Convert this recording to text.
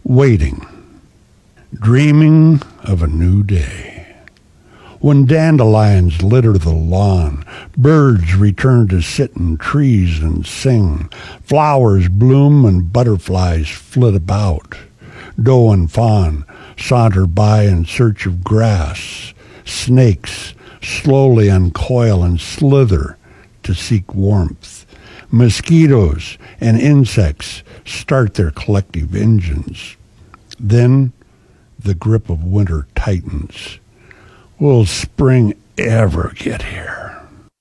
Waiting, dreaming of a new day. When dandelions litter the lawn, birds return to sit in trees and sing, flowers bloom and butterflies flit about. Doe and fawn saunter by in search of grass. Snakes slowly uncoil and slither to seek warmth. Mosquitoes and insects start their collective engines. Then the grip of winter tightens. Will spring ever get here?